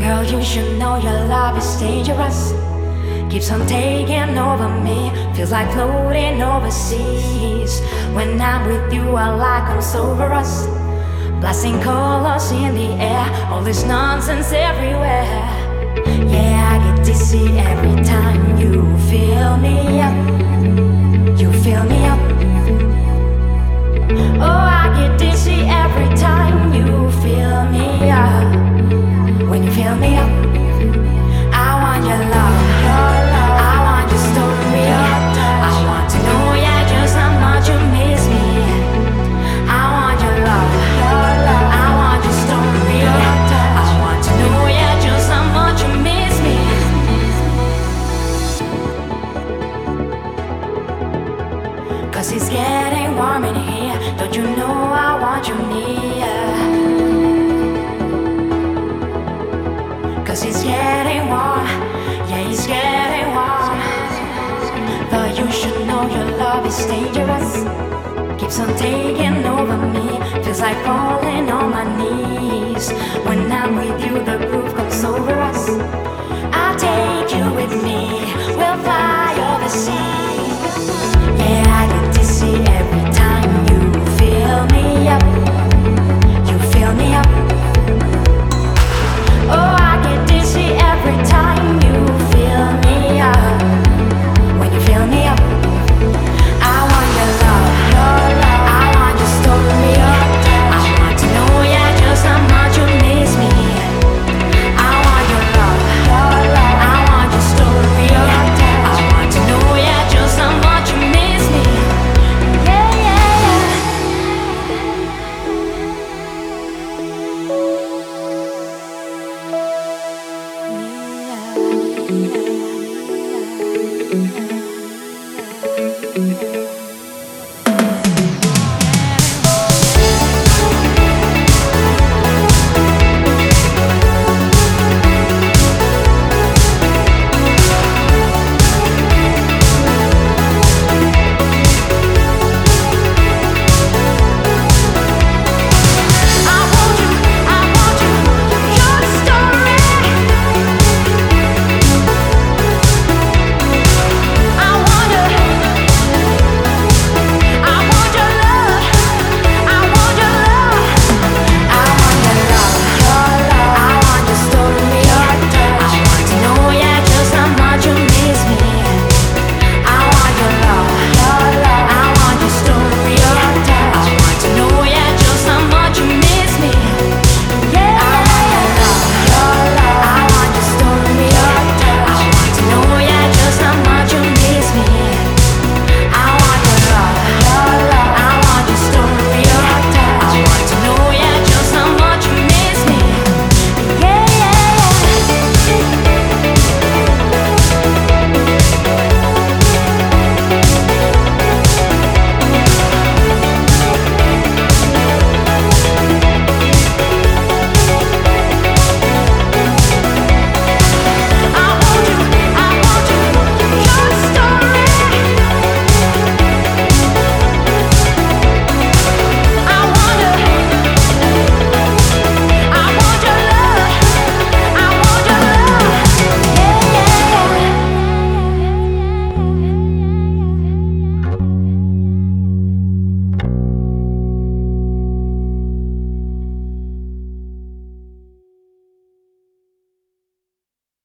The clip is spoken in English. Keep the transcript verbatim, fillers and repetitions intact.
Girl, you should know your love is dangerous. Keeps on taking over me. Feels like floating overseas. When I'm with you, I like I'm soberous. Blasting colors in the air. All this nonsense everywhere. Yeah, I get dizzy every time you fill me up. You fill me up. Oh, I get dizzy every time you fill me up. When you fill me up, I want your love, your love. I want your story. I want to know, yeah, just how much you miss me. I want your love, your love. I want your story. I want to know, yeah, just how much you miss me. Cause it's getting warm in here. Don't you know I want you near? Cause it's getting warm, yeah, it's getting warm. Though you should know your love is dangerous. Keeps on taking over me. Feels like falling on my knees. When I'm with you, the groove comes over us.